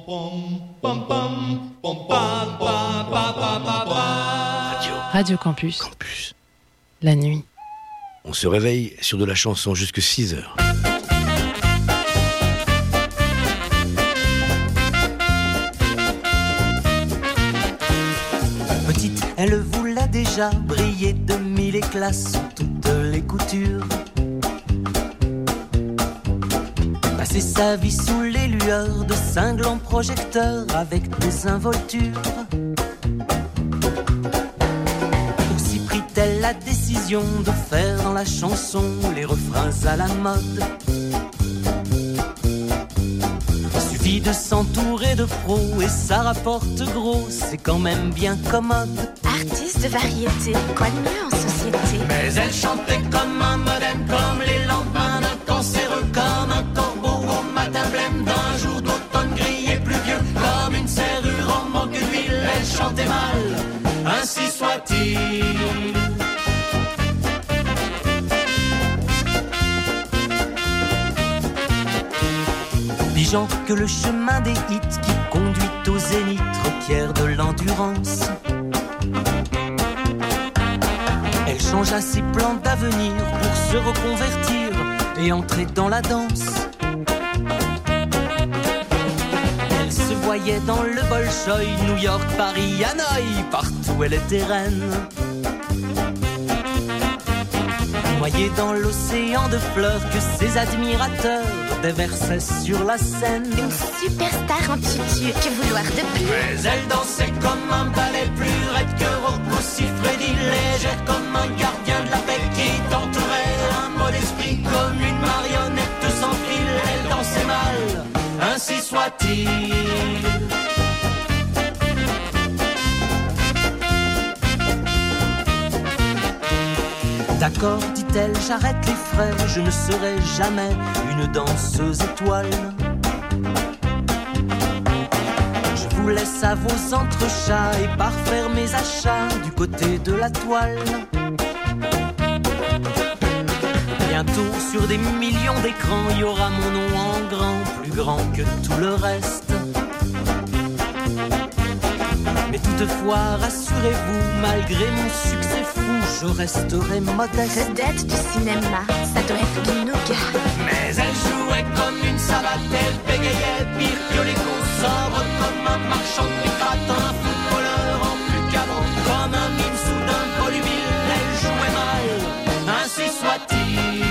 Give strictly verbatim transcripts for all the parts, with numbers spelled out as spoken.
Radio Campus. Campus. La nuit. On se réveille sur de la chanson jusque six heures. Petite, elle voulait déjà briller de mille éclats sous toutes les coutures. Passer sa vie sous les lueurs de cinglants projecteurs avec des involtures. Aussi prit-elle la décision de faire dans la chanson les refrains à la mode. Suffit de s'entourer de pros et ça rapporte gros, c'est quand même bien commode. Artiste de variété, quoi de mieux en société? Mais elle chantait comme un modèle, comme les lendemains d'un cancéreux, comme un corbeau au matin blême d'un jour d'automne gris et pluvieux, comme une serrure en manque d'huile. Elle chantait mal, ainsi soit-il. Pigeant que le chemin des hits qui conduit au zénith requiert de l'endurance. Elle changea ses plans d'avenir pour se reconvertir et entrer dans la danse. Elle se voyait dans le Bolchoï, New York, Paris, Hanoï, partout elle était reine. Noyée dans l'océan de fleurs que ses admirateurs déversaient sur la scène. Une superstar en tutu, que vouloir de plus? Mais elle dansait comme un ballet, plus raide que Rocco Siffredi, légère comme un gardien de la paix qui t'entourait. Un mot d'esprit comme une marionnette sans fil. Elle dansait mal, ainsi soit-il. D'accord, dit-elle, j'arrête les frais, je ne serai jamais une danseuse étoile. Je vous laisse à vos entrechats et parfaire mes achats du côté de la toile. Bientôt sur des millions d'écrans, il y aura mon nom en grand, plus grand que tout le reste. Mais toutefois, rassurez-vous, malgré mon succès fou, je resterai modeste. Vedette du cinéma, ça doit être du nougat. Mais elle jouait comme une savate, elle bégayait pire que les cons, sobre comme un marchand de picrate, un footballeur en plus qu'avant, comme un mime soudain volubile. Elle jouait mal, ainsi soit-il.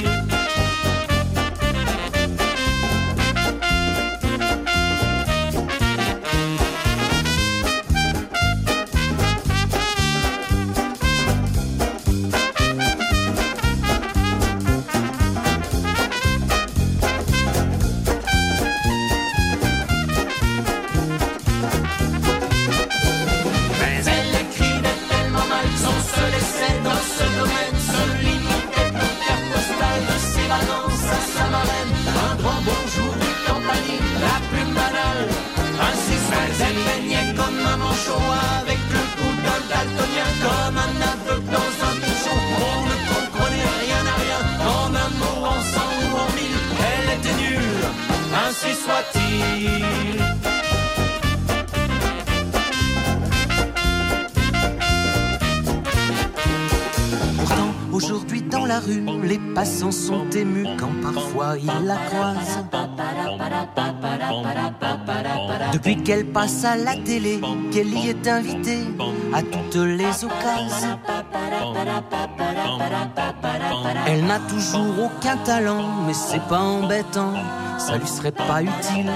Aujourd'hui dans la rue, les passants sont émus quand parfois ils la croisent. Depuis qu'elle passe à la télé, qu'elle y est invitée à toutes les occasions. Elle n'a toujours aucun talent, mais c'est pas embêtant, ça lui serait pas utile.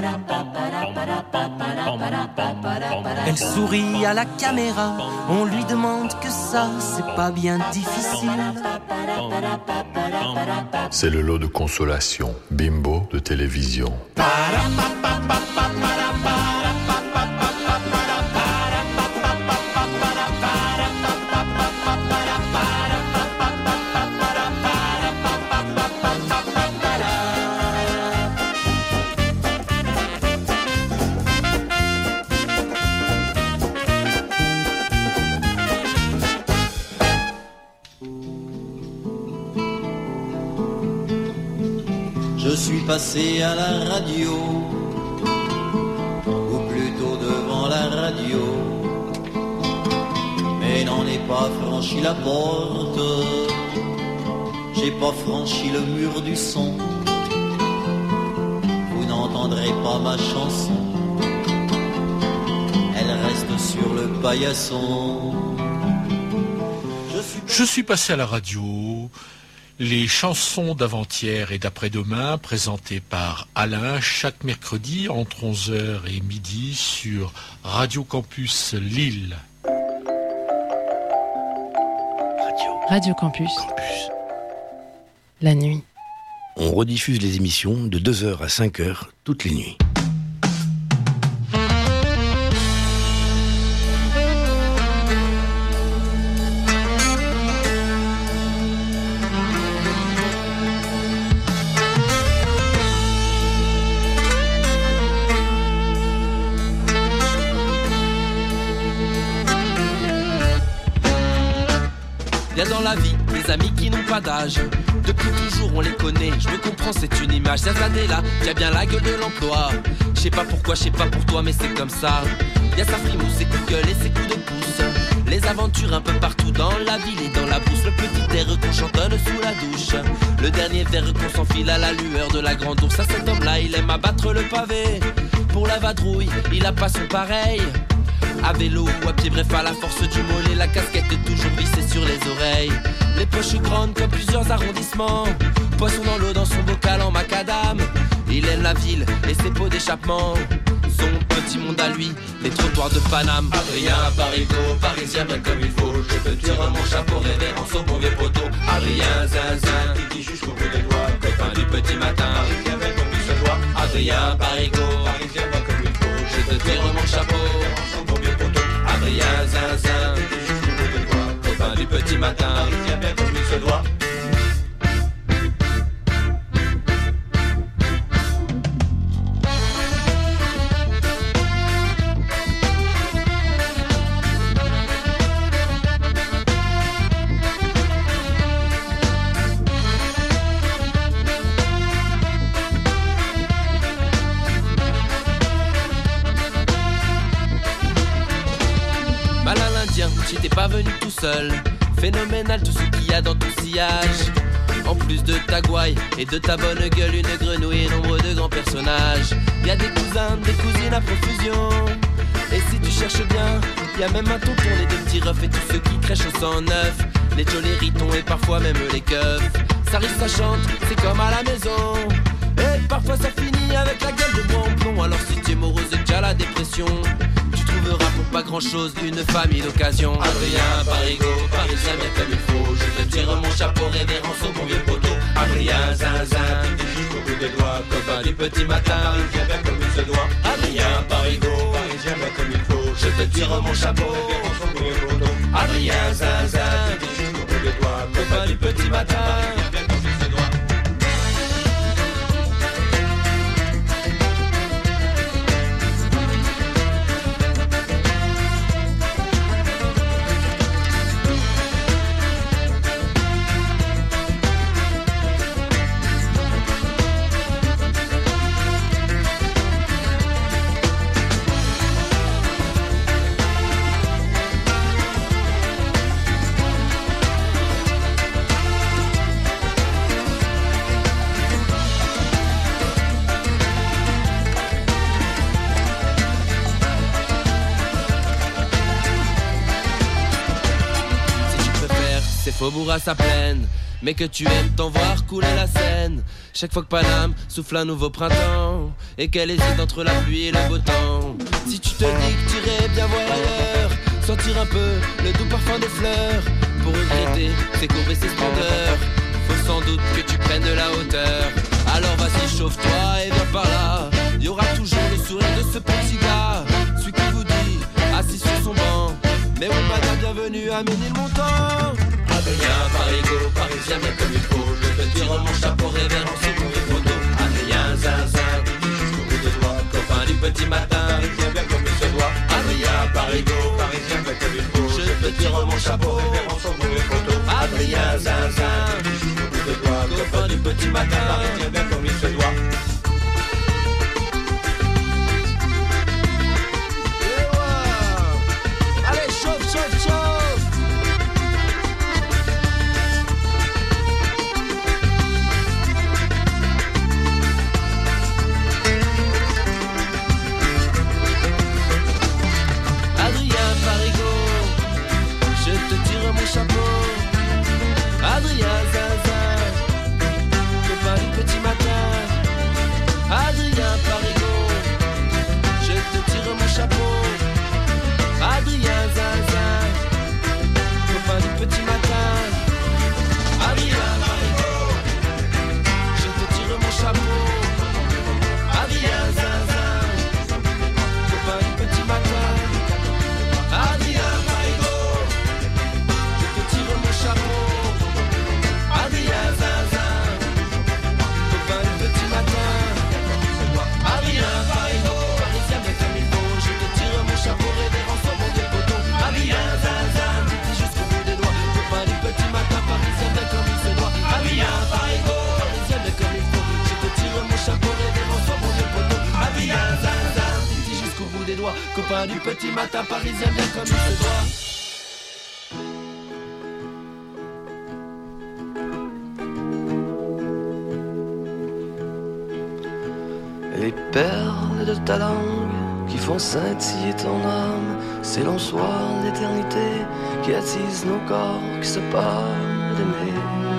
Elle sourit à la caméra, on lui demande que ça, c'est pas bien difficile. C'est le lot de consolation, bimbo de télévision. Je suis passé à la radio radio, mais n'en ai pas franchi la porte. J'ai pas franchi le mur du son. Vous n'entendrez pas ma chanson. Elle reste sur le paillasson. Je suis, Je suis passé à la radio. Les chansons d'avant-hier et d'après-demain présentées par Alain chaque mercredi entre onze heures et midi sur Radio Campus Lille. Radio. Radio Campus. Campus. La nuit. On rediffuse les émissions de deux heures à cinq heures toutes les nuits. Y'a dans la vie des amis qui n'ont pas d'âge. Depuis toujours on les connaît, je me comprends, c'est une image. Y'a Zadella qui a bien la gueule de l'emploi. Je sais pas pourquoi, je sais pas pour toi, mais c'est comme ça. Y'a sa frimousse, ses coups de gueule et ses coups de pouce. Les aventures un peu partout dans la ville et dans la brousse. Le petit air qu'on chantonne sous la douche. Le dernier verre qu'on s'enfile à la lueur de la grande ours. À cet homme-là, il aime abattre le pavé. Pour la vadrouille, il a pas son pareil. À vélo ou à pied, bref à la force du mollet. La casquette est toujours vissée sur les oreilles. Les poches grandes comme plusieurs arrondissements. Poisson dans l'eau dans son bocal en macadam. Il aime la ville et ses pots d'échappement. Son petit monde à lui, les trottoirs de Paname. Adrien Parigo, parisien bien comme il faut. Je te tire mon chapeau, révérence au bon vieux poteau. Adrien Zinzin, qui dit jusqu'au bout des doigts. Copain du petit matin, parisien bien comme il se doit. Adrien Parigo, parisien bien comme il faut. Je te tire mon chapeau, révérence au bon vieux poteau. Adrien Zinzin, qui dit jusqu'au bout des doigts. Copain du petit matin, parisien bien comme il se doit. T'es pas venu tout seul, phénoménal tout ce qu'il y a dans ton sillage. En plus de ta gouaille et de ta bonne gueule, une grenouille et nombre de grands personnages. Y a des cousins, des cousines à profusion. Et si tu cherches bien, y a même un tonton, les deux petits refs et tous ceux qui crèchent au cent neuf. Les jolis ritons et parfois même les keufs. Ça rit, ça chante, c'est comme à la maison. Et parfois ça finit avec la gueule de bois en plomb. Alors si tu es morose et que tu as la dépression, tu trouveras pour pas grand chose une famille d'occasion. Adrien Parigo, parisien bien comme il faut. Je te tire mon chapeau, révérence au bon vieux poteau. Adrien Zinzin, qui dit jusqu'au bout des doigts. Copain du petit matin, parisien bien comme il se doit. Adrien Parigo, parisien bien comme il faut. Je te tire mon chapeau, révérence au bon vieux poteau. Adrien Zinzin, qui dit jusqu'au bout des doigts. Copain du petit matin, parisien bien comme il se doit. Faubourg à sa plaine, mais que tu aimes t'en voir couler la Seine. Chaque fois que Paname souffle un nouveau printemps et qu'elle hésite entre la pluie et le beau temps. Si tu te dis que t'irais bien voir ailleurs, sentir un peu le doux parfum des fleurs, pour regretter ses courbes et ses splendeurs, faut sans doute que tu prennes de la hauteur. Alors vas-y, chauffe-toi et viens par là. Y aura toujours le sourire de ce petit gars, celui qui vous dit, assis sur son banc, mais oui madame, bienvenue à Ménilmontant. Adrien Parigo, parisien bien comme il faut. Je te tire mon chapeau, révérence au bon vieux poteau. Adrien Zinzin, qui dit jusqu'au bout des doigts. Copain du petit matin, parisien bien comme il se doit. Adrien Parigo, parisien bien comme il faut. Je te tire mon chapeau, révérence au bon vieux poteau. Adrien Zinzin, qui dit jusqu'au bout des doigts. Copain du petit matin, parisien bien comme il se doit. Yeah, ouais. les doigts. Copain du petit matin parisien bien comme il se doit. Les perles de ta langue qui font scintiller ton âme, ces longs soirs d'éternité qui attisent nos corps, qui se parlent d'aimer.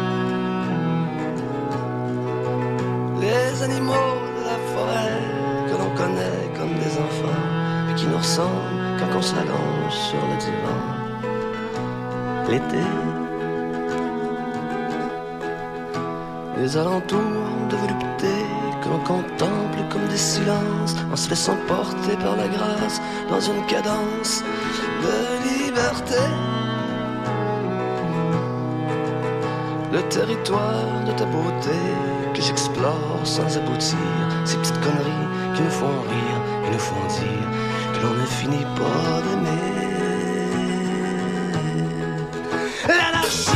Les animaux de la forêt que l'on connaît comme des enfants et qui nous ressemblent quand on s'allonge sur le divan. L'été, les alentours de volupté que l'on contemple comme des silences en se laissant porter par la grâce dans une cadence de liberté. Le territoire de ta beauté que j'explore sans aboutir, ces petites conneries qui nous font rire et nous font dire que l'on ne finit pas d'aimer. L'anarchie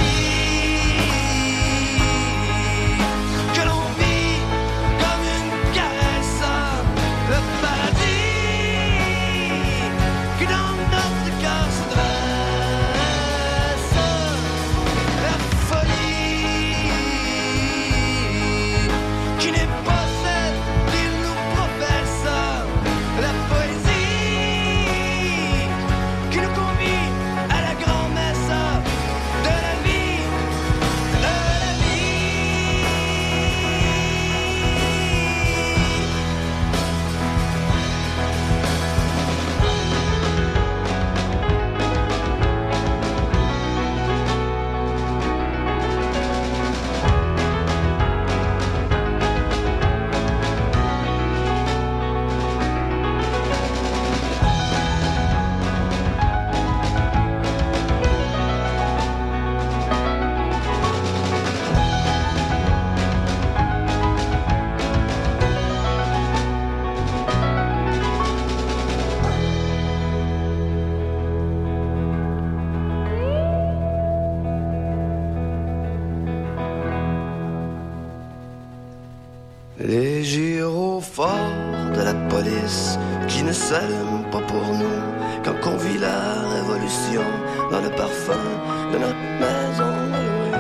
les gyrophares de la police qui ne s'allument pas pour nous quand on vit la révolution dans le parfum de notre maison louée.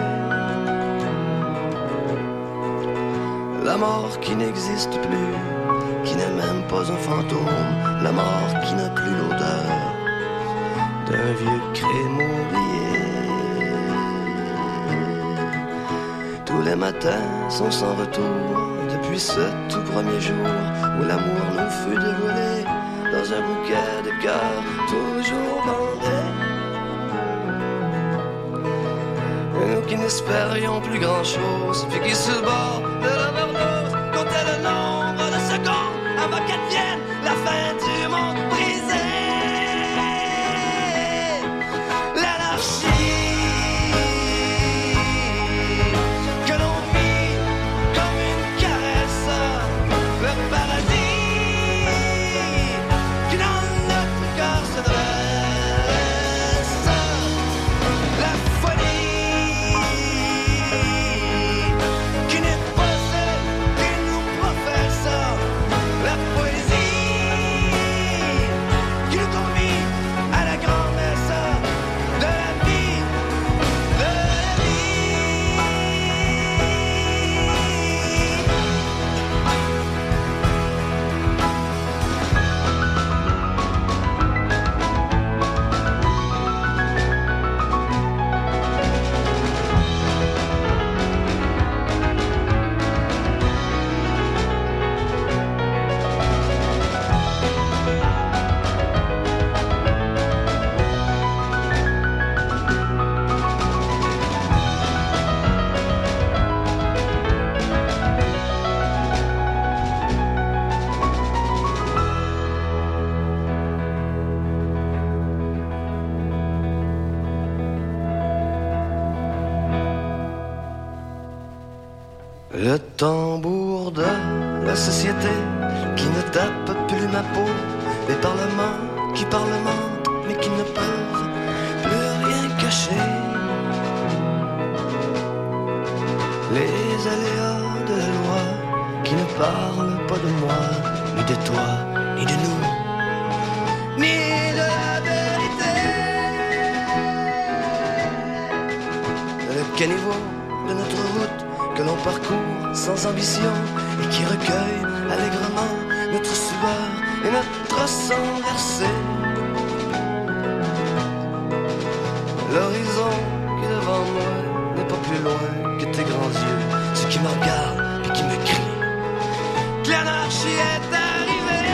La mort qui n'existe plus, qui n'est même pas un fantôme, la mort qui n'a plus l'odeur d'un vieux crime oublié. Tous les matins sont sans retour depuis ce tout premier jour où l'amour nous fut dévoilé dans un bouquet de cœurs toujours bandés. Et nous qui n'espérions plus grand chose, puis qui sur le bord de l'overdose comptaient le nombre de secondes avant qu'elle vienne la fin du monde brisé. L'anarchie le tambour de la société qui ne tape plus ma peau, les parlements qui parlementent mais qui ne peuvent plus rien cacher, les aléas de la loi qui ne parlent pas de moi, ni de toi, ni de nous, caniveau de notre route que l'on parcourt sans ambition et qui recueille allègrement notre sueur et notre sang versé. L'horizon qui est devant moi n'est pas plus loin que tes grands yeux, ceux qui me regardent et qui me crient que l'anarchie est arrivée.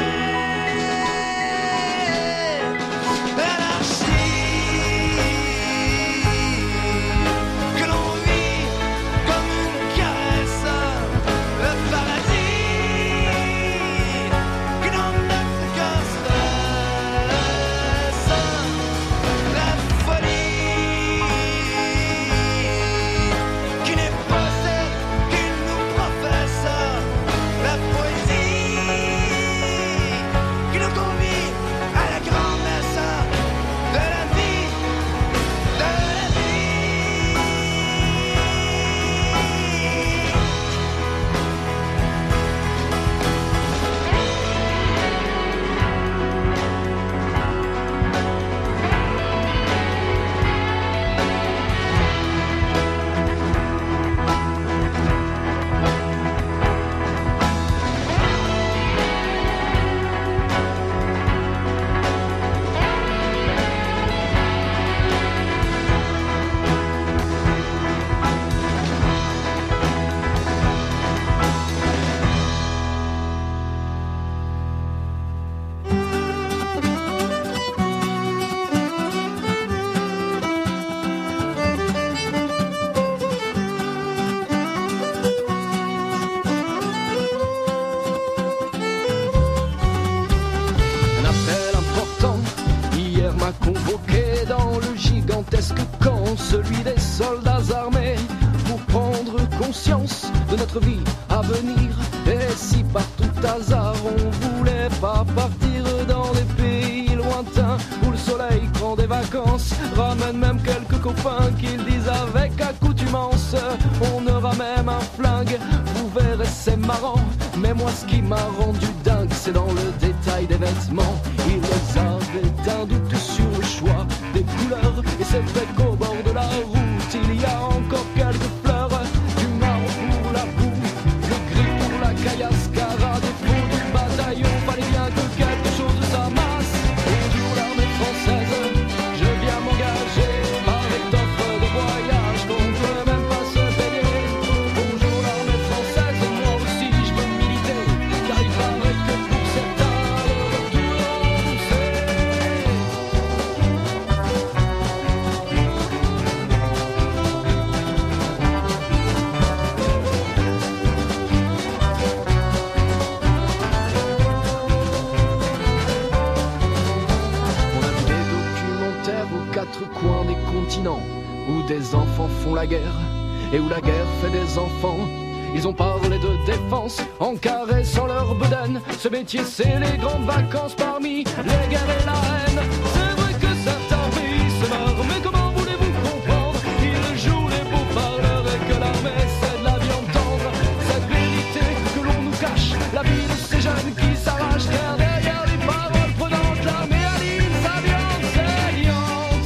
Celui des soldats armés pour prendre conscience de notre vie à venir. Et si par tout hasard on voulait pas partir dans des pays lointains où le soleil prend des vacances, ramène même quelques copains qu'ils disent avec accoutumance. On aura même un flingue, vous verrez c'est marrant. Mais moi ce qui m'a rendu dingue c'est dans le détail des vêtements. Il les avait d'un doute sur le choix des couleurs. Et c'est vrai qu'au bord de la route il y a encore quelques fleurs. Du marron pour la boue, le gris pour la caillasse. Car à défaut du bataillon fallait bien que quelque chose s'amasse. Bonjour l'armée française, je viens m'engager avec d'offres de voyage qu'on peut même pas se payer. Bonjour l'armée française, moi aussi je veux militer. Car il paraît que pour certains le retour est remboursé. Quatre coins des continents où des enfants font la guerre et où la guerre fait des enfants. Ils ont parlé de défense en caressant leur bedaine. Ce métier c'est les grandes vacances parmi les guerres et la haine. C'est vrai que certains pays se meurent, mais comment voulez-vous comprendre? Ils jouent les beaux parleurs et que l'armée c'est de la viande tendre. Cette vérité que l'on nous cache, la vie de ces jeunes qui s'arrachent. Car derrière les paroles prenantes, l'armée aligne sa viande saignante.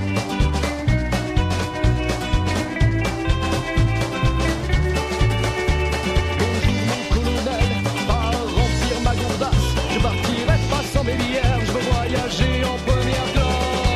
Bonjour mon colonel, pas remplir ma gourdasse. Je partirai pas sans mes bières, je veux voyager en première classe.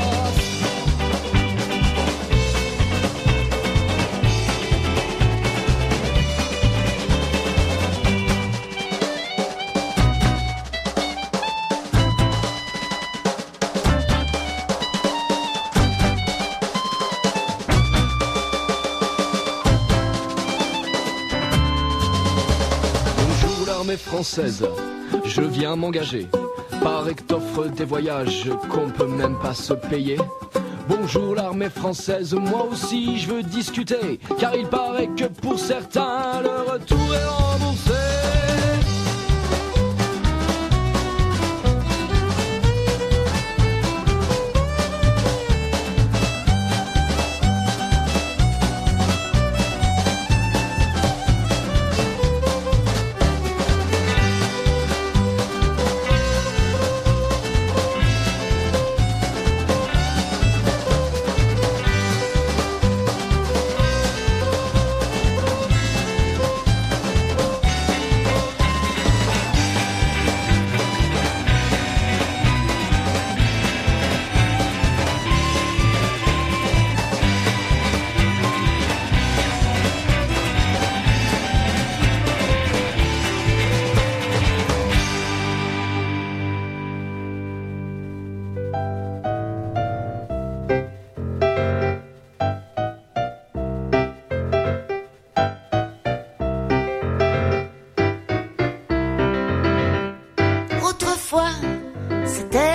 Bonjour l'armée française, je viens m'engager. Paraît que t'offres des voyages qu'on peut même pas se payer. Bonjour l'armée française, moi aussi je veux discuter. Car il paraît que pour certains le retour est remboursé.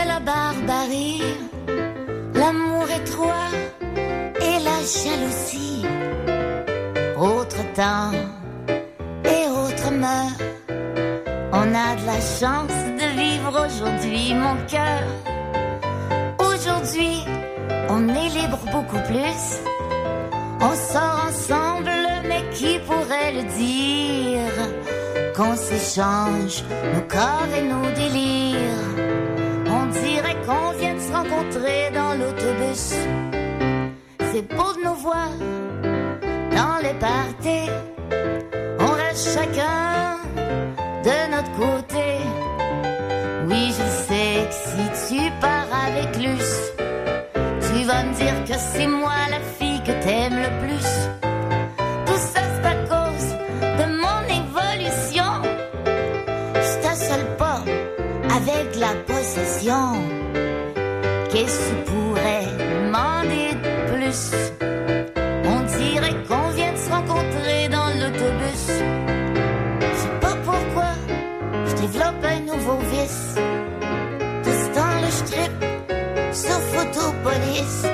c'était la barbarie, l'amour étroit et la jalousie. Autre temps et autre mœurs, on a de la chance de vivre aujourd'hui, mon cœur. Aujourd'hui, on est libre beaucoup plus. On sort ensemble, mais qui pourrait le dire? Qu'on s'échange nos corps et nos délires. On dirait qu'on vient de se rencontrer dans l'autobus. C'est beau de nous voir dans les parties. On reste chacun de notre côté. Oui, je sais que si tu pars avec Luce, tu vas me dire que c'est moi la fille que t'aimes le plus. Tout ça c'est à cause de mon évolution. Je t'assole pas avec la possession. Qu'est-ce que tu pourrais demander de plus? On dirait qu'on vient de se rencontrer dans l'autobus. Je sais pas pourquoi je développe un nouveau vice. De ce temps-là je trippe sur Photopolis.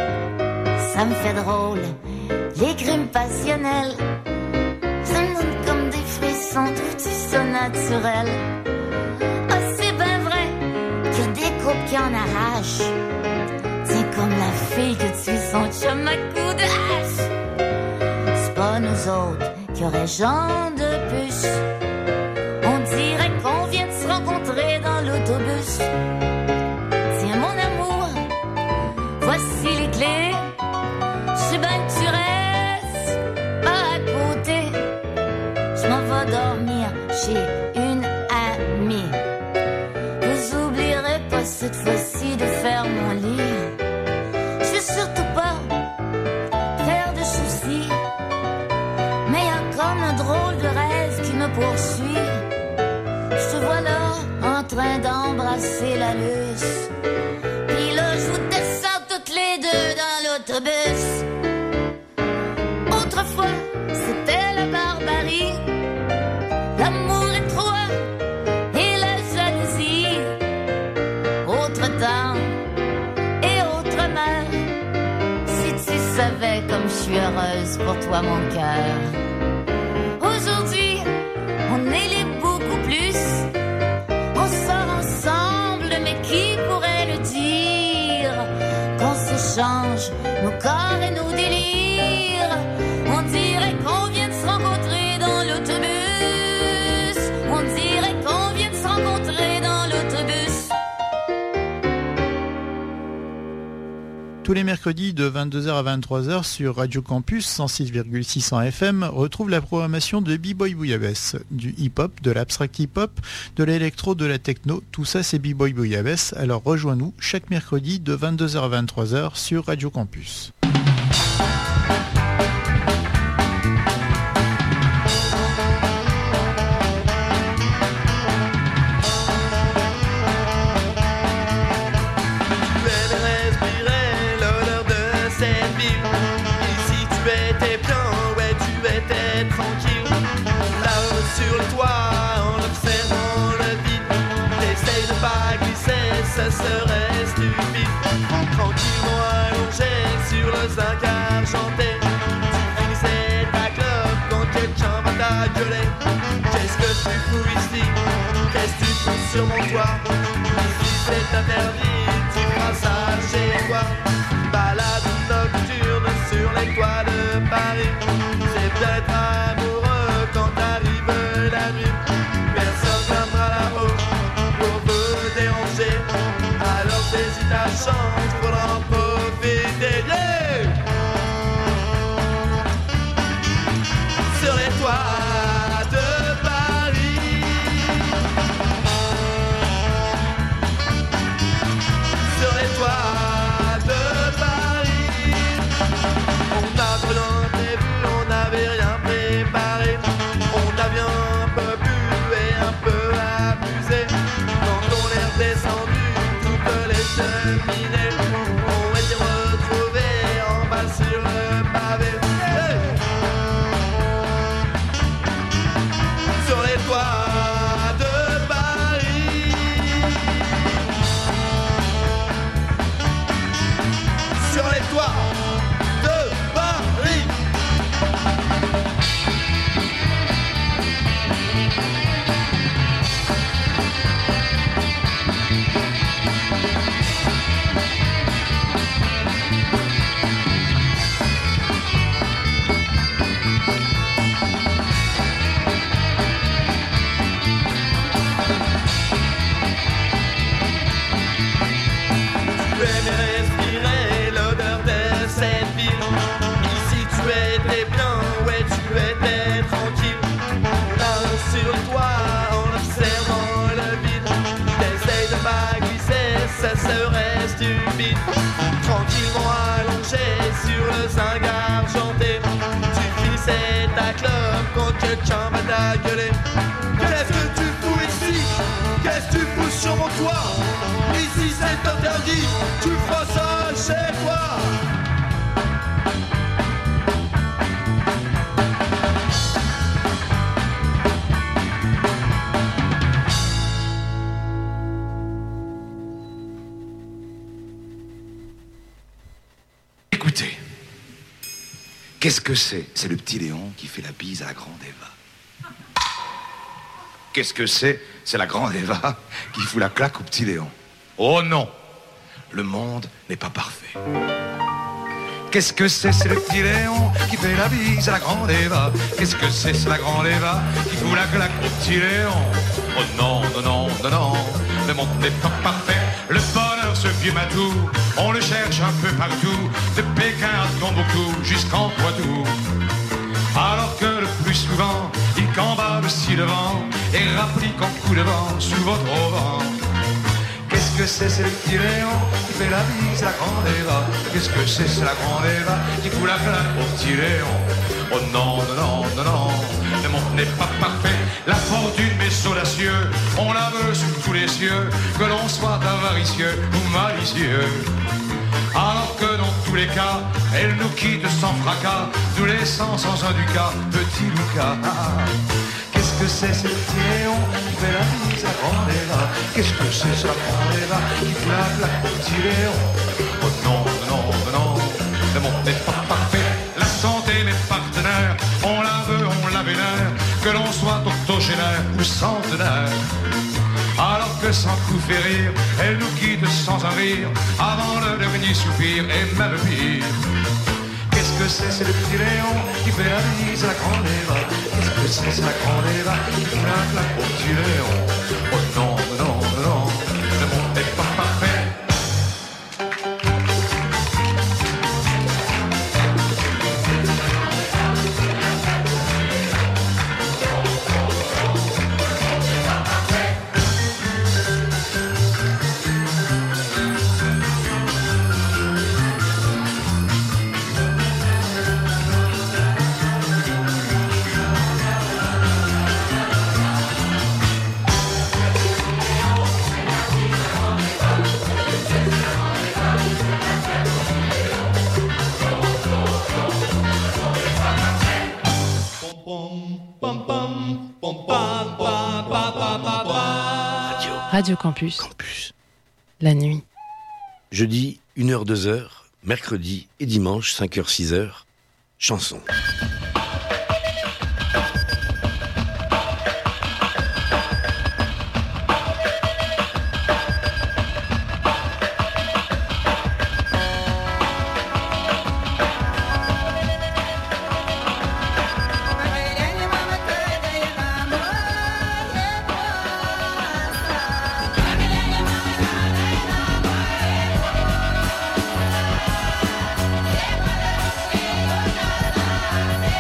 Ça me fait drôle, les crimes passionnels. Ça me donne comme des frissons, trouves-tu ça naturel? Ah, c'est ben vrai qu'il y a des couples qui en arrachent. C'est comme la fille que tue son chum à coups de hache. C'est pas nous autres qui auraient genre de puce. On dirait qu'on vient de se rencontrer dans l'autobus. Tiens mon amour, voici les clés. Je ben que tu restes pas à côté. Je m'en vais dormir chez une amie. Vous oublierez pas cette fois-ci de faire mon lit. Je veux surtout pas faire de soucis, mais y a comme un drôle de rêve qui me poursuit. Je te vois là en train d'embrasser la luce. Puis là je vous descends toutes les deux dans l'autobus. Autrefois c'était la barbarie, l'amour étroit et la jalousie. Autre temps et autre mœurs. Si tu savais comme je suis heureuse pour toi mon cœur. Aujourd'hui on est les beaucoup plus. On sort ensemble, mais qui pourrait le dire? Qu'on s'échange nos corps et nos délires. On dirait qu'on vient de se rencontrer dans l'autobus. On dirait qu'on vient de se rencontrer dans l'autobus. Tous les mercredis de vingt-deux heures à vingt-trois heures sur Radio Campus cent six virgule six F M, retrouve la programmation de B-Boy Bouillabaisse, du hip-hop, de l'abstract hip-hop, de l'électro, de la techno, tout ça c'est B-Boy Bouillabaisse. Alors rejoins-nous chaque mercredi de vingt-deux heures à vingt-trois heures sur Radio Campus. Ça serait stupide. Tranquillement allongé sur le zinc argenté, tu finissais ta clope quand quelqu'un va t'agueuler. Qu'est-ce que tu fous ici? Qu'est-ce que tu fous sur mon toit? Ici c'est interdit, tu feras ça chez toi. Balade nocturne sur les toits de Paris. C'est bien être amoureux quand arrive la nuit. Personne viendra là-haut pour te déranger. Alors saisis ta chance pour en profiter, yeah! Sur les toits de Paris, sur les toits de Paris, on a rien prévu, on n'avait rien préparé, on a bien un peu bu et un peu abusé, quand on est redescendu. Les cheminées ont été retrouvés en bas sur le pavé. Hey! Sur les toits de Paris, aimais respirer l'odeur de cette ville. Ici tu étais bien, ouais tu étais tranquille. Là sur toi en observant le vide, t'essayes de pas glisser, ça serait stupide. Tranquillement allongé sur le zinc argenté, tu finissais ta clope quand quelqu'un va t'a gueulé. Qu'est-ce que tu fous ici? Qu'est-ce que tu fous sur mon toit? Ici c'est interdit, tu feras ça chez toi. Écoutez, qu'est-ce que c'est? C'est le petit Léon qui fait la bise à la grande Eva. Qu'est-ce que c'est? C'est la grande Eva qui fout la claque au petit Léon. Oh non, le monde n'est pas parfait. Qu'est-ce que c'est? C'est le petit Léon qui fait la bise à la grande Eva. Qu'est-ce que c'est? C'est la grande Eva qui fout la claque au petit Léon. Oh non, non, non, non, non, le monde n'est pas parfait. Le bonheur, ce vieux matou, on le cherche un peu partout, de Pékin à Tombouctou jusqu'en Poitou. Alors que le plus souvent, il cambarde si devant et rapplique en coup de vent sous votre auvent. Qu'est-ce que c'est? C'est le petit Léon qui fait la bise à la grande Eva. Qu'est-ce que c'est? C'est la grande Eva qui fout la claque au petit Léon. Oh non, non, non, non, non, le monde n'est pas parfait. La fortune est audacieux, on la veut sous tous les cieux, que l'on soit avaricieux ou malicieux. Alors que dans tous les cas, elle nous quitte sans fracas, nous laissant sans un ducat, petit Lucas. Qu'est-ce que c'est? C'est le petit Léon qui fait la bise à la grande Eva. Qu'est-ce que c'est? C'est la grande Eva qui fout la plaque au petit Léon. Oh non, non, non, non, le monde n'est pas parfait. La santé, mes partenaires, on la veut, on la vénère, que l'on soit octogénaire ou centenaire. Alors que sans coup fait rire, elle nous quitte sans un rire, avant le dernier soupir et même pire. Qu'est-ce que c'est? C'est le petit Léon qui fait la bise à la grande Eva. Qu'est-ce que c'est? C'est la grande Eva qui fout la plaque au petit Léon. Oh non, non, non, non, le monde n'est pas parfait. Radio Campus. Campus. La nuit. Jeudi, une heure, deux heures. Mercredi et dimanche, cinq heures, six heures. Chanson. Yeah.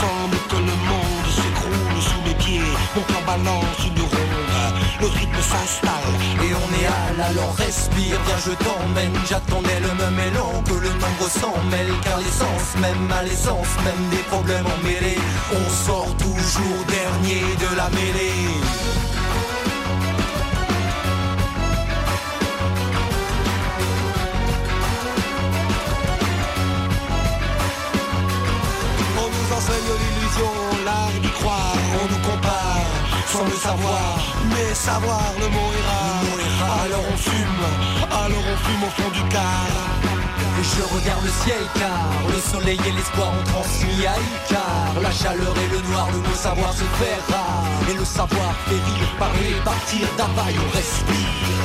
semble que le monde s'écroule sous mes pieds. Mon cœur balance une ronde, le rythme s'installe et on est hal, alors respire, viens je t'emmène. J'attendais le même élan que le nombre s'en mêle. Car l'essence même à l'essence même des problèmes emmêlés, on sort toujours dernier de la mêlée. On nous enseigne l'illusion, l'art d'y croire. On nous compare sans le savoir, mais savoir le mot est rare. Alors on fume, alors on fume au fond du car. Et je regarde le ciel car le soleil et l'espoir ont transmis à Icar. La chaleur et le noir, le mot savoir se fait rare. Et le savoir fait rire, parler, partir, d'availle, on respire.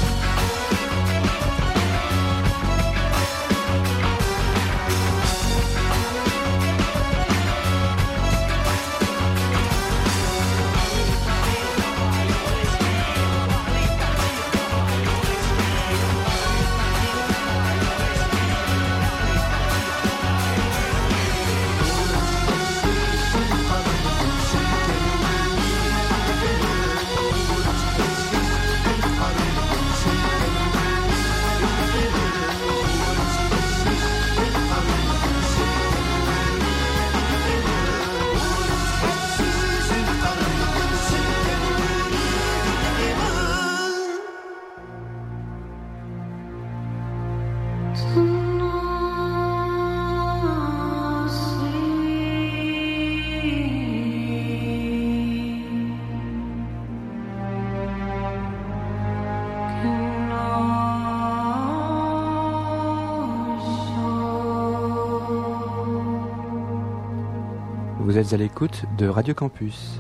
Vous êtes à l'écoute de Radio Campus.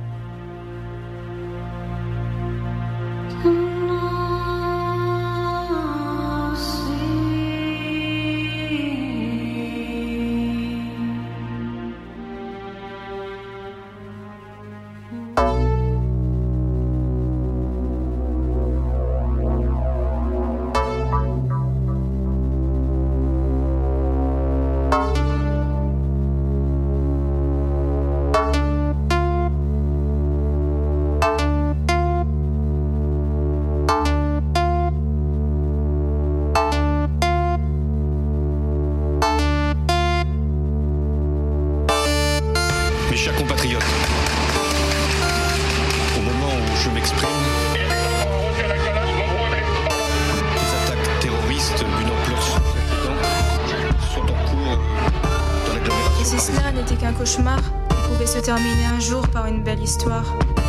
Terminé un jour par une belle histoire.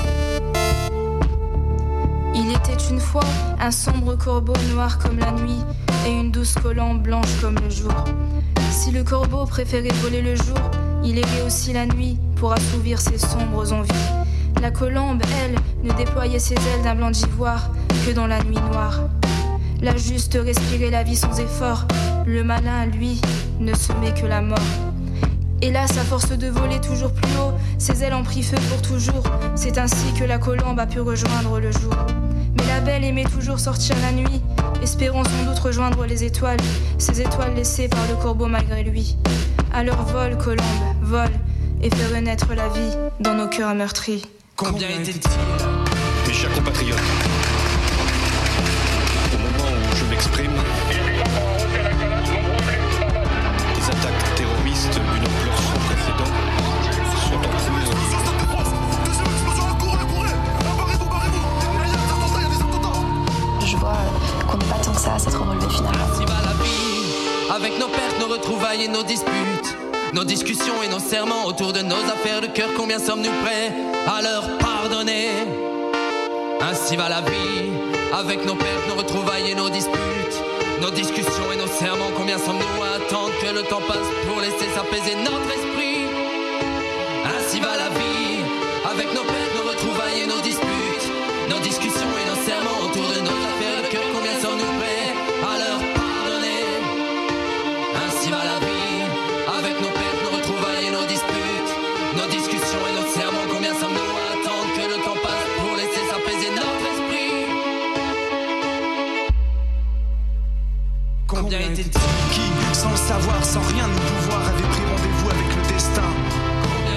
Il était une fois un sombre corbeau noir comme la nuit et une douce colombe blanche comme le jour. Si le corbeau préférait voler le jour, il aimait aussi la nuit pour assouvir ses sombres envies. La colombe, elle, ne déployait ses ailes d'un blanc d'ivoire que dans la nuit noire. La juste respirait la vie sans effort, le malin, lui, ne semait que la mort. Hélas, à force de voler toujours plus haut, ses ailes ont pris feu pour toujours. C'est ainsi que la colombe a pu rejoindre le jour. Mais la belle aimait toujours sortir la nuit, espérant sans doute rejoindre les étoiles, ces étoiles laissées par le corbeau malgré lui. Alors vole, colombe, vole, et fais renaître la vie dans nos cœurs meurtris. Combien était-il, mes chers compatriotes, au moment où je m'exprime, des attaques terroristes d'une ampleur sans précédent sont en cours. Je vois qu'on n'est pas tant que ça à s'être relevé finalement. Ainsi va la vie, avec nos pertes, nos retrouvailles et nos disputes, nos discussions et nos serments autour de nos affaires de cœur. Combien sommes-nous prêts à leur pardonner? Ainsi va la vie, avec nos pertes, nos retrouvailles et nos disputes, nos discussions et nos serments. Combien sommes-nous à attendre que le temps passe pour laisser s'apaiser notre esprit? Ainsi va la vie, avec nos pertes, nos retrouvailles et nos disputes, nos discussions et nos serments autour de nos affaires de cœur. Combien sommes-nous prêts à leur pardonner? Ainsi va la vie, avec nos pertes, nos retrouvailles et nos disputes, nos discussions et nos serments. Combien sommes-nous à attendre que le temps passe pour laisser s'apaiser notre esprit? Combien était-il qui, sans le savoir, sans rien nous pouvoir, avait pris rendez-vous avec le destin?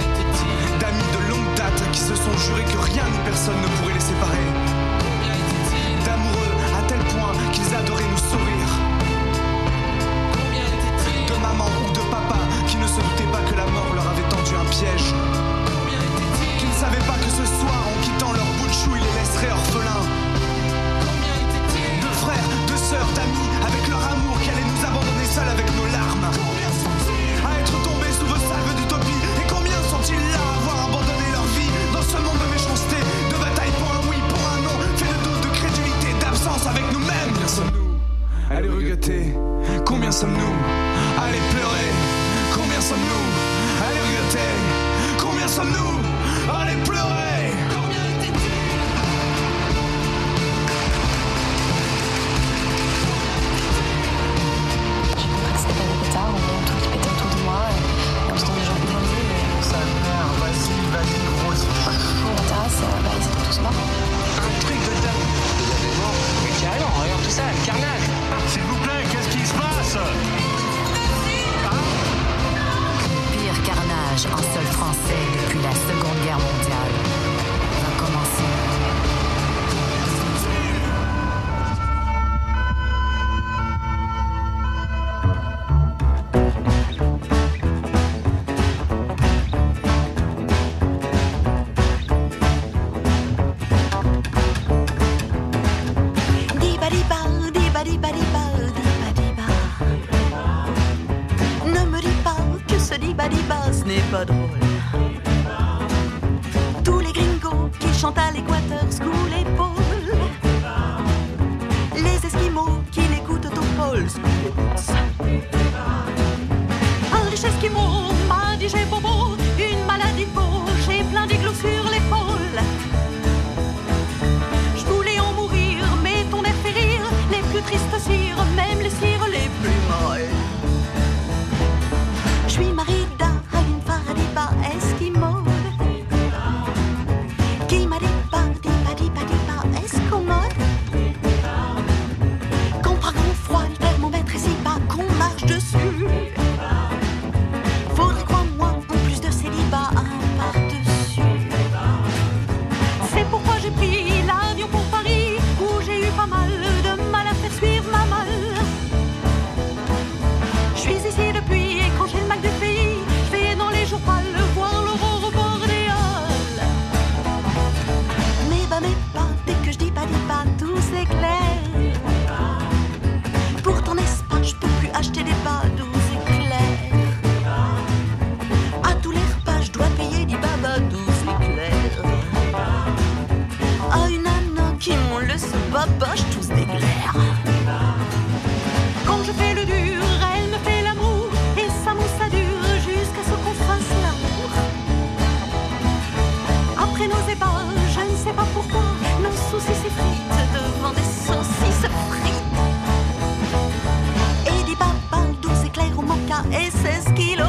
School Boots. Un riche esquimau m'a dit j'ai bobo, une maladie de peau, j'ai plein d'igloos sur l'épaule. Je voulais en mourir, mais ton air fait rire les plus tristes cires, même les cires les plus molles. Je suis marida à une faradiba esquimau qui m'a dit pas, dit pas, dit pas, dit pas esquimaude. Qu'on prend qu'on froid, le thermomètre est si bas qu'on marche dessus. Faudrait croire-moi en plus de célibat un par-dessus. C'est pourquoi j'ai pris l'avion pour Paris, où j'ai eu pas mal de mal à faire suivre ma malle. Je suis ici depuis et quand j'ai le mal du pays, je vais dans les jours pâles voir l'aurore boréale. Mais bah mais pas, dès que je dis pas, dis pas, tout s'éclaire. Pourtant n'est-ce pas, je peux plus acheter des pas douze éclairs. À tous les repas, je dois payer des baba douze éclairs. À une nana qui m'ont le baboche tous d'éclairs. Quand je fais le dur, elle me fait l'amour, et ça mousse ça dure jusqu'à ce qu'on fasse l'amour. Après nos ébats, je ne sais pas pourquoi, nos soucis s'effritent devant des saucisses frites. Et des babas douze éclairs au mocha et seize kilos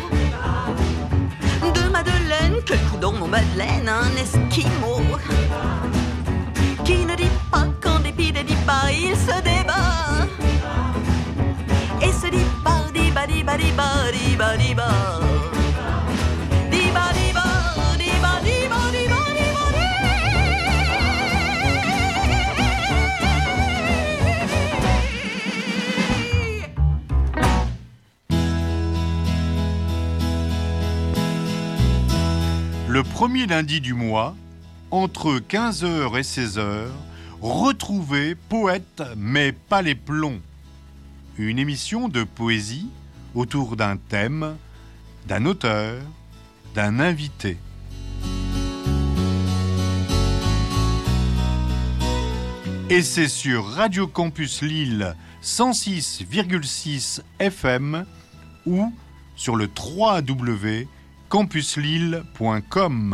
de madeleine, quel coup dans mon madeleine, un esquimau qui ne dit pas qu'en dépit des débats, il se débat et se dit pas, dit ba, dit ba, dit ba, dit ba, dit ba. Dit ba, dit ba, dit ba, dit ba, dit ba, dit ba, Le premier lundi du mois, entre quinze heures et seize heures, retrouvez Poète mais pas les plombs. Une émission de poésie autour d'un thème, d'un auteur, d'un invité. Et c'est sur Radio Campus Lille cent six virgule six F M ou sur le w w w point campus lille point com.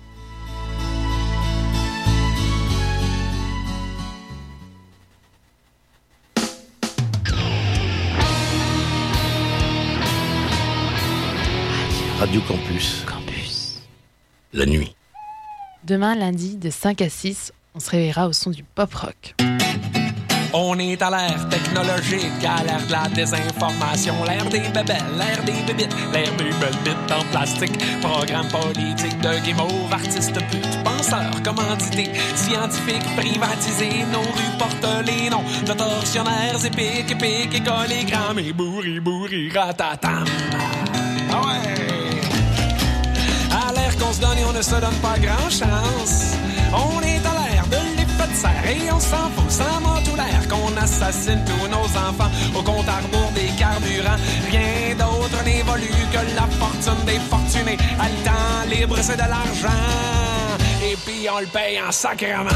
Radio Campus. Campus. La nuit. Demain, lundi, de cinq à six, on se réveillera au son du pop-rock. On est à l'ère technologique, à l'ère de la désinformation, l'ère des bébelles, l'ère des bébites, l'ère des belles bites en plastique, programme politique de guimauve, artistes putes, penseurs, commandités, scientifiques, privatisés, nos rues portent les noms de tortionnaires épiques, épiques, écoligrammes et bourri, bourri, ratatam. Ah ouais! À l'ère qu'on se donne et on ne se donne pas grand chance, on est à l'ère de l'effet de serre et on s'en fout, ça m'a tout l'air qu'on assassine tous nos enfants au compte à rebours des carburants. Rien d'autre n'évolue que la fortune des fortunés. À le temps libre, c'est de l'argent et puis on le paye en sacrement.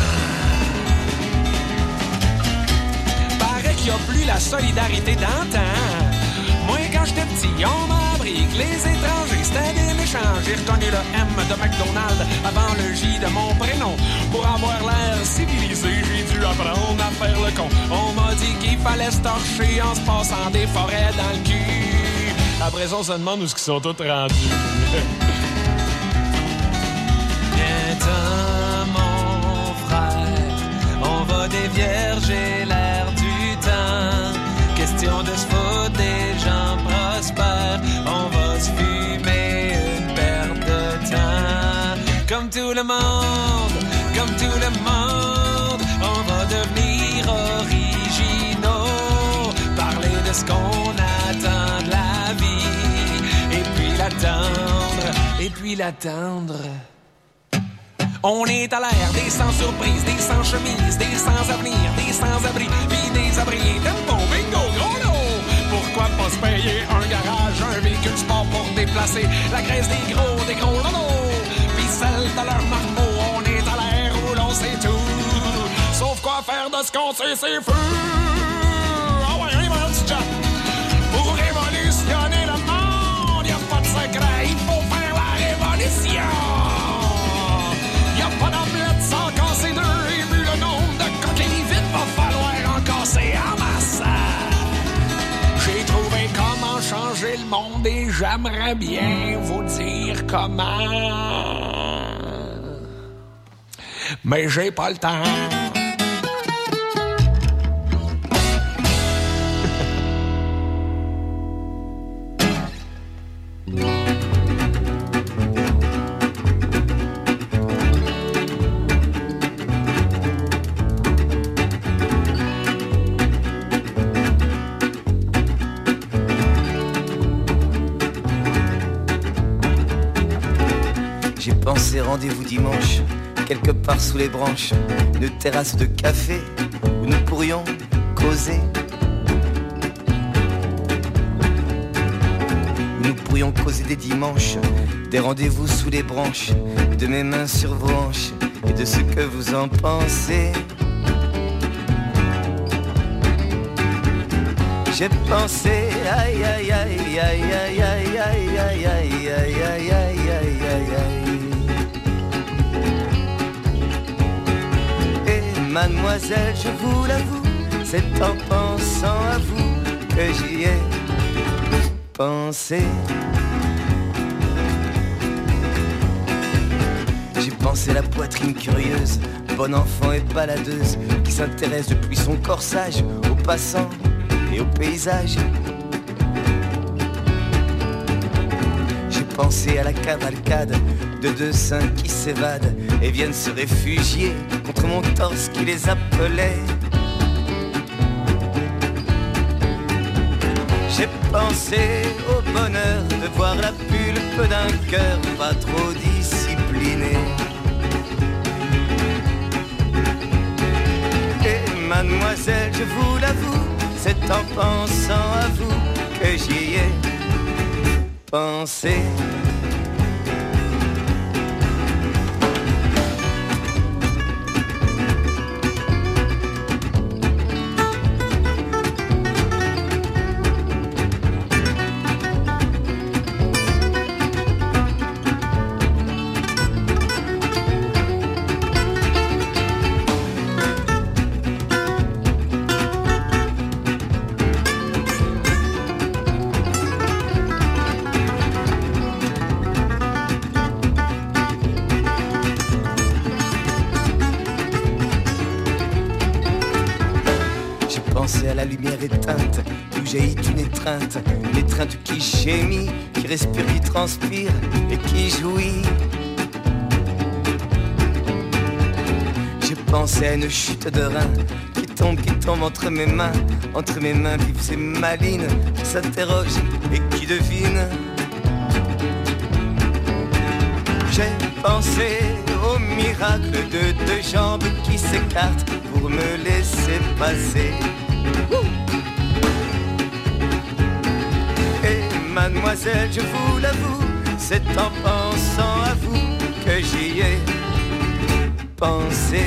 Paraît qu'il n'y a plus la solidarité d'antan. Moi, quand j'étais petit, on m'a appris que les étrangers, c'était des méchants. J'ai reconnu le M de McDonald's avant le J de mon prénom. Pour avoir l'air civilisé, j'ai dû apprendre à faire le con. On m'a dit qu'il fallait se torcher en se passant des forêts dans le cul. Après ça, on se demande où ils sont tous rendus. Viens-t'en, mon frère, on va dévierger l'air du temps. Question de se foutre des gens prospères, on va se fumer une perte de temps. Comme tout le monde, comme tout le monde, on va devenir originaux, parler de ce qu'on attend de la vie, et puis l'attendre, et puis l'attendre. On est à l'ère des sans-surprises, des sans-chemises, des sans-avenir, des sans-abri, puis des abris. Tempo, bingo, gros lot. Pourquoi pas se payer un garage, un véhicule sport pour déplacer la graisse des gros, des gros lolos, puis celle de leur marmot. On est à l'ère où l'on sait tout, sauf quoi faire de ce qu'on sait, c'est fou. Ah ouais, on y va, monde et j'aimerais bien vous dire comment. Mais j'ai pas le temps. J'ai pensé rendez-vous dimanche, quelque part sous les branches, une terrasse de café où nous pourrions causer. Où nous pourrions causer des dimanches, des rendez-vous sous les branches, de mes mains sur vos hanches et de ce que vous en pensez. J'ai pensé, aïe aïe aïe aïe aïe aïe aïe aïe aïe aïe aïe aïe aïe aïe aïe. Et mademoiselle, je vous l'avoue, c'est en pensant à vous que j'y ai pensé. J'ai pensé la poitrine curieuse, bon enfant et baladeuse, qui s'intéresse depuis son corsage aux passants et au paysage. J'ai pensé à la cavalcade de deux seins qui s'évadent et viennent se réfugier contre mon torse qui les appelait. J'ai pensé au bonheur de voir la pulpe d'un cœur pas trop discipliné. Et mademoiselle, je vous l'avoue, c'est en pensant à vous que j'y ai pensé. À la lumière éteinte, d'où jaillit une étreinte, une étreinte qui gémit, qui respire, qui transpire et qui jouit. J'ai pensé à une chute de rein qui tombe, qui tombe entre mes mains, entre mes mains vives et malines, qui s'interroge et qui devine. J'ai pensé au miracle de deux jambes qui s'écartent pour me laisser passer. Et mademoiselle, je vous l'avoue, c'est en pensant à vous que j'y ai pensé.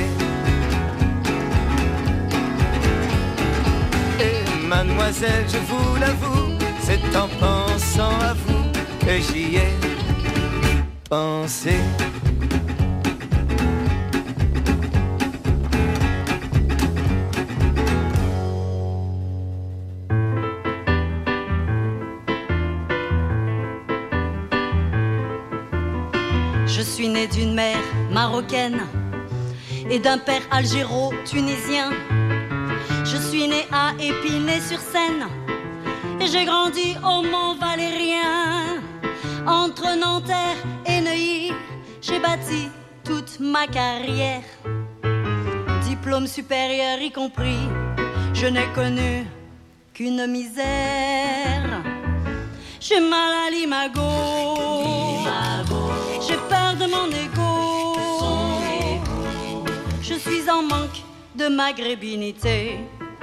Et mademoiselle, je vous l'avoue, c'est en pensant à vous que j'y ai pensé. Je suis née d'une mère marocaine et d'un père algéro-tunisien. Je suis née à Épinay-sur-Seine et j'ai grandi au Mont-Valérien. Entre Nanterre et Neuilly, j'ai bâti toute ma carrière. Diplôme supérieur y compris, je n'ai connu qu'une misère. J'ai mal à l'imago, j'ai peur de mon égo. Je suis en manque de maghrébinité.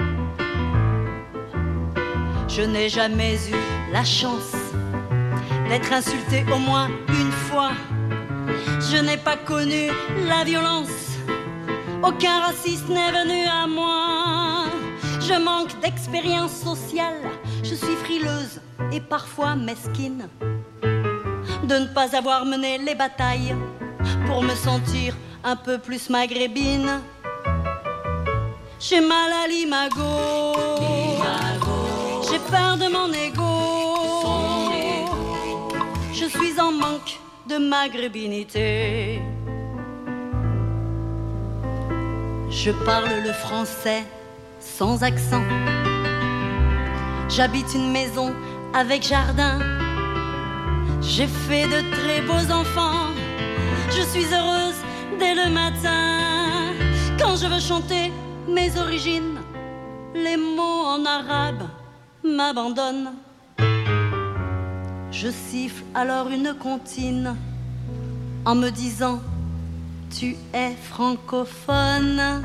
Je n'ai jamais eu la chance d'être insultée au moins une fois. Je n'ai pas connu la violence, aucun raciste n'est venu à moi. Je manque d'expérience sociale, je suis frileuse et parfois mesquine de ne pas avoir mené les batailles pour me sentir un peu plus maghrébine. J'ai mal à l'imago, j'ai peur de mon égo. Je suis en manque de maghrébinité. Je parle le français sans accent. J'habite une maison avec jardin. J'ai fait de très beaux enfants. Je suis heureuse dès le matin. Quand je veux chanter mes origines, les mots en arabe m'abandonnent. Je siffle alors une comptine en me disant tu es francophone.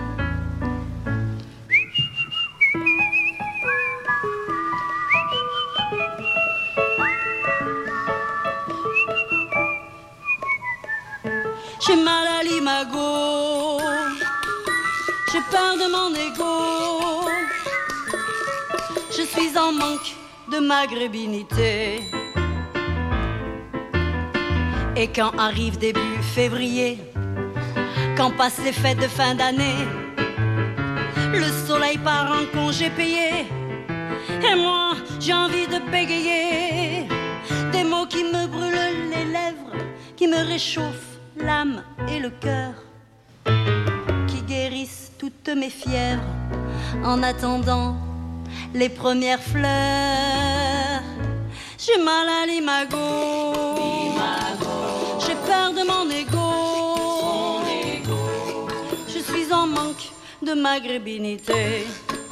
J'ai mal à l'imago, j'ai peur de mon ego. Je suis en manque de maghrébinité. Et quand arrive début février, quand passent les fêtes de fin d'année, le soleil part en congé payé, et moi j'ai envie de bégayer des mots qui me brûlent les lèvres, qui me réchauffent l'âme et le cœur, qui guérissent toutes mes fièvres en attendant les premières fleurs. J'ai mal à l'imago, j'ai peur de mon ego, je suis en manque de maghrébinité.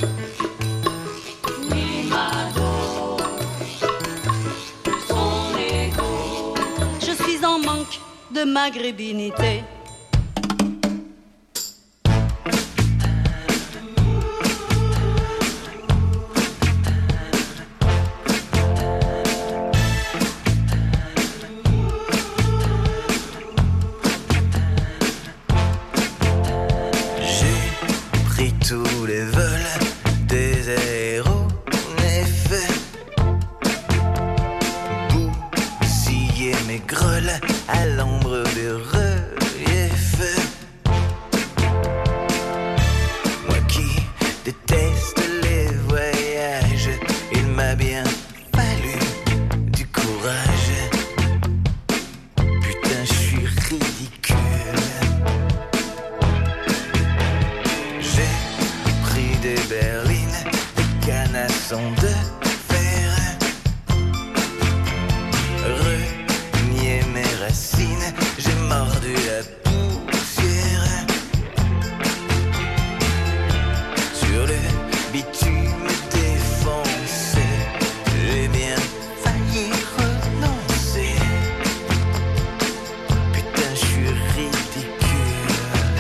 Je suis en manque de maghrébinité. Tous les vols des aéros effets, bousiller mes grolles à l'ombre des reliefs. Moi qui déteste les voyages, il m'a bien fallu du courage. Putain, je suis ridicule. Des berlines, des canassons de fer, renier mes racines, j'ai mordu la poussière. Sur le bitume défoncé, j'ai bien failli renoncer. Putain, je suis ridicule.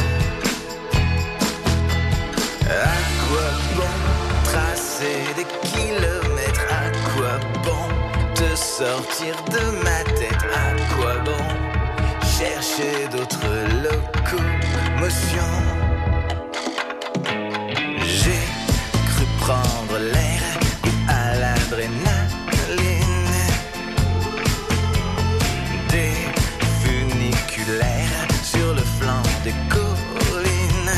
À quoi bon tracer des kilomètres? À quoi bon te sortir de ma tête? À quoi bon chercher d'autres locomotions? J'ai cru prendre l'air à l'adrénaline, des funiculaires sur le flanc des collines.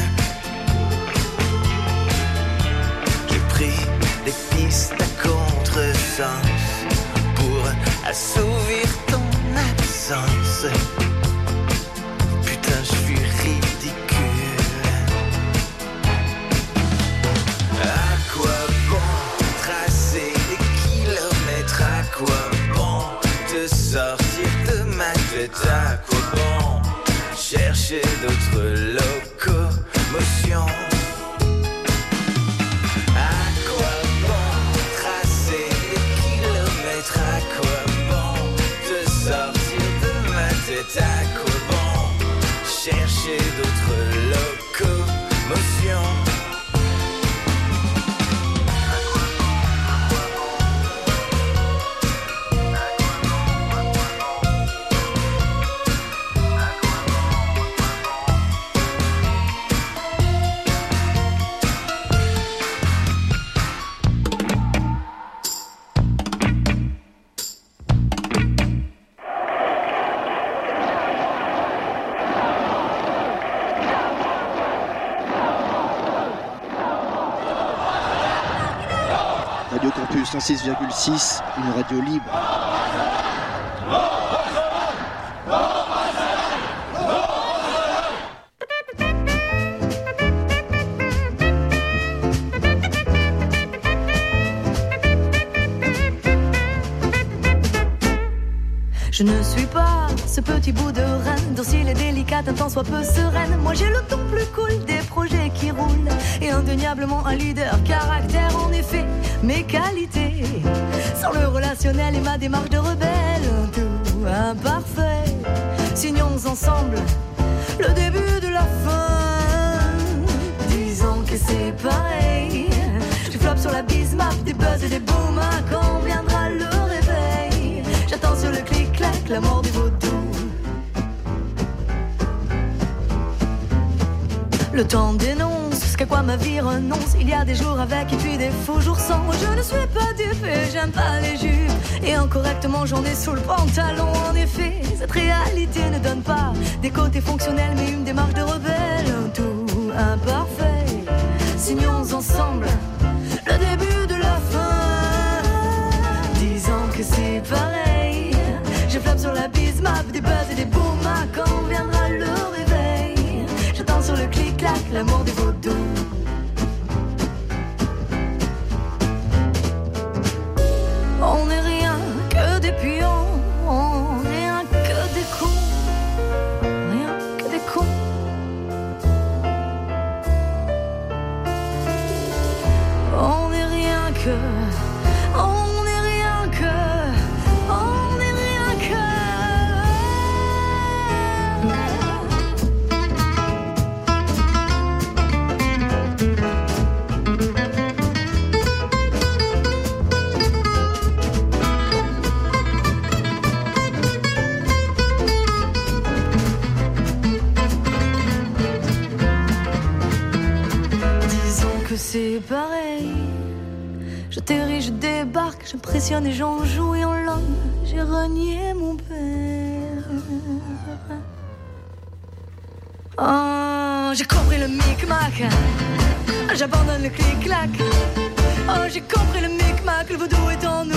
J'ai pris des pistes à contresens pour assouvir ton absence. Putain, je suis ridicule. À quoi bon tracer des kilomètres? À quoi bon te sortir de ma tête? À quoi bon chercher d'autres locomotions? À quoi bon tracer des kilomètres? À quoi bon te sortir de ma tête? À quoi bon chercher d'autres locomotions? Radio Campus cent six virgule six, une radio libre. Je ne suis pas ce petit bout de reine, docile et délicate, un temps soit peu sereine. Moi j'ai le ton plus cool des projets qui roulent, et indéniablement un leader caractère. En effet, mes qualités sont le relationnel et ma démarche de rebelle. Tout imparfait, signons ensemble le début de la fin. Disons que c'est pareil. Je floppe sur la Bismarck, des buzz et des booms. Quand viendra le réveil, j'attends sur le clic-clac la mort du vaudou. Le temps dénonce ce qu'à quoi ma vie renonce. Il y a des jours avec et puis des faux jours sans. Je ne suis pas dupe et j'aime pas les jupes, et incorrectement j'en ai sous le pantalon. En effet, cette réalité ne donne pas des côtés fonctionnels, mais une démarche de rebelle. Tout imparfait, signons ensemble le début de la fin. Disons que c'est pareil. Je flappe sur la Bismarck, des buzz et des booms. Quand viendra le réveil, j'attends sur le clic-clac l'amour des vaudous. On n'est rien que des pions, on n'est rien que des cons, rien que des cons. On n'est rien que, on n'est rien que, on n'est rien que. C'est pareil, j'atterris, je débarque, j'impressionne et j'en joue, et en l'homme, j'ai renié mon père. Oh, j'ai compris le micmac, j'abandonne le clic-clac. Oh, j'ai compris le micmac, le vaudou est en nous.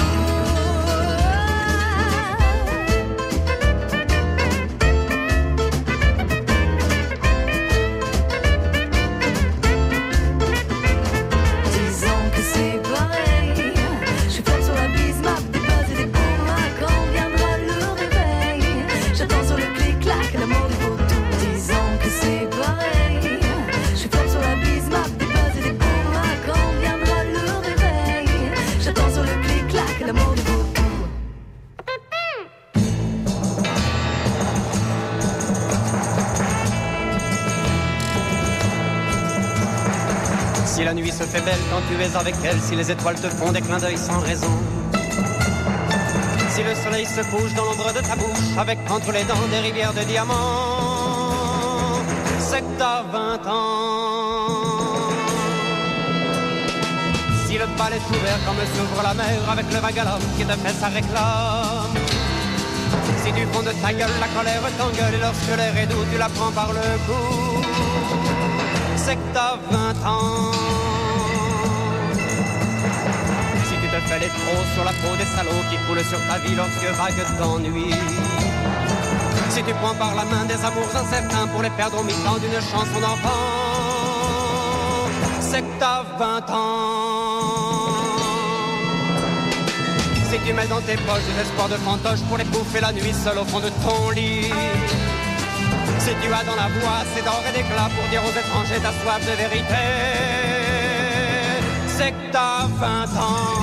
Si la nuit se fait belle quand tu es avec elle, si les étoiles te font des clins d'œil sans raison, si le soleil se couche dans l'ombre de ta bouche, avec entre les dents des rivières de diamants, c'est que t'as vingt ans. Si le bal est ouvert comme s'ouvre la mer, avec le vague à l'homme qui te fait sa réclame, si du fond de ta gueule la colère t'engueule, et lorsque l'air est doux tu la prends par le cou, c'est que t'as vingt ans. Si tu te fais les crocs sur la peau des salauds qui coulent sur ta vie lorsque vague t'ennuie, si tu prends par la main des amours incertains pour les perdre au mi-temps d'une chanson d'enfant, c'est que t'as vingt ans. Si tu mets dans tes poches des espoirs de fantoche pour les bouffer la nuit seul au fond de ton lit, si tu as dans la voix assez d'or et d'éclat pour dire aux étrangers ta soif de vérité, c'est que t'as vingt ans.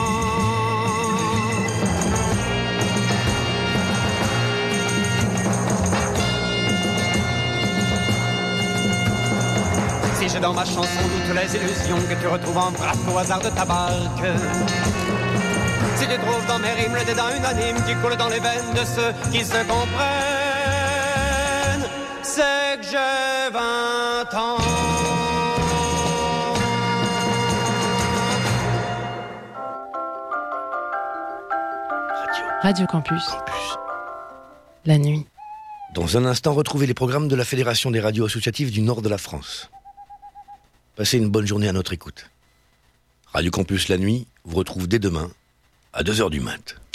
Si j'ai dans ma chanson toutes les illusions que tu retrouves en vrac au hasard de ta barque, si tu trouves dans mes rimes le dédain unanime qui coule dans les veines de ceux qui se comprennent, c'est que j'ai vingt ans. Radio Campus. Campus. La nuit. Dans un instant, retrouvez les programmes de la Fédération des radios associatives du nord de la France. Passez une bonne journée à notre écoute. Radio Campus La Nuit vous retrouve dès demain à deux heures du mat'.